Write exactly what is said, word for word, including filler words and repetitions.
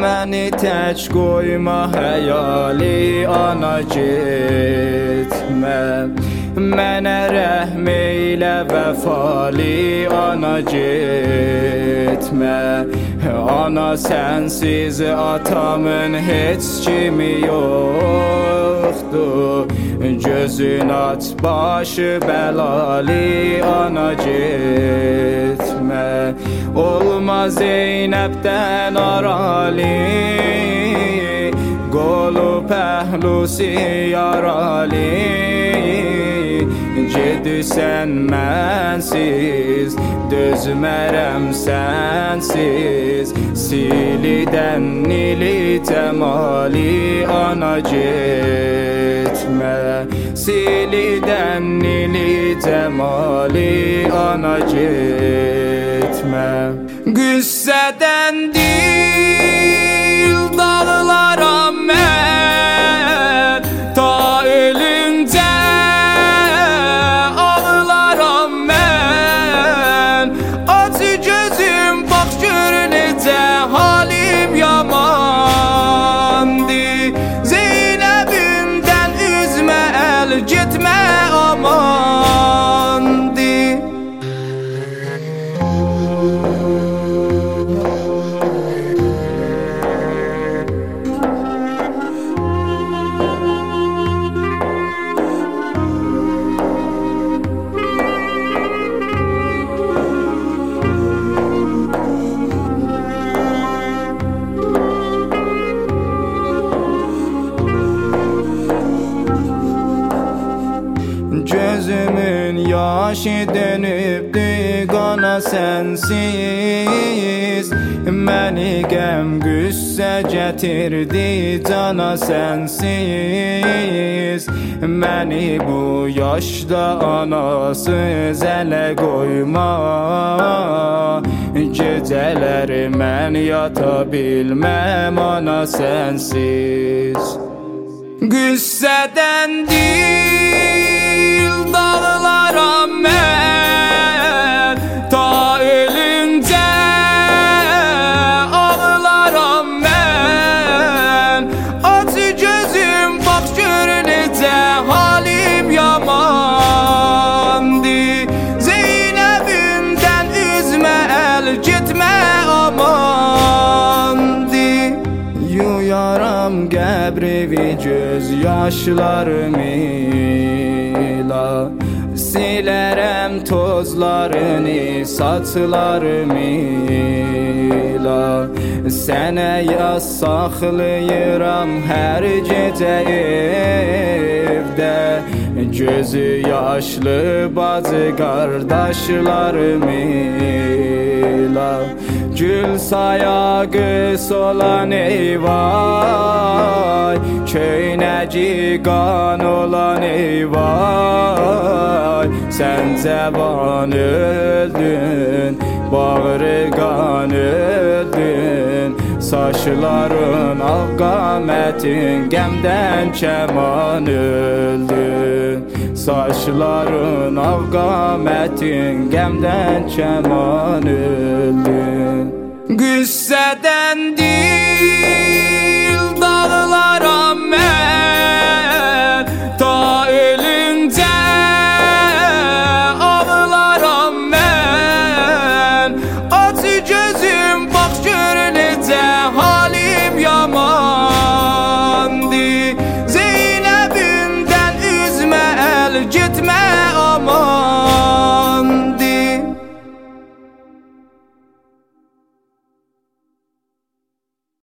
Məni tək qoyma həyali ana getmə, mənə rəhm eylə vəfali ana getmə. Ana sənsiz atamın heç kimi yoxdur, gözün aç başı bəlali ana getmə. Olma Zeynəbdən arali, qolu pəhlusi yarali. Gedirsən mənsiz, dözmərəm sənsiz. Silidən nili cəmali ana getmə, Silidən nili cəmali ana getmə. Qüssədən dil dağlaram mən, ta ölüncə ağlaram mən. Acı gözüm bax gör necə halim yamandır. Zeynəbimdən üzmə əl getmə amandır. Gözümün yaşı dönübdü qana sənsiz. Məni qəm qüssə gətirdi cana sənsiz. Məni bu yaşda anasız ələ qoyma, gecələri mən yata bilməm ana sənsiz. Qüssədən dil dağlaram mən, ta ölüncə ağlaram mən. Acı gözüm bax gör necə halim yamandır. Zeynəbimdən üzmə əl getmə amandır. Yuyaram qəbrivi göz yaşlarımla, silərəm tozlarını saçlarımla. Sənə yaz saxlayıram hər gecə evdə, gözü yaşlı bacı qardaşlarımla. Gül sayağı solan eyvay, köynəci qan olan eyvay. Sən cavan öldün, bağrı qan öldün. Saçların ağ qamətin qəmdən kəman öldün. Saçların ağ qamətin qəmdən kəman öldün. Qüssədən dil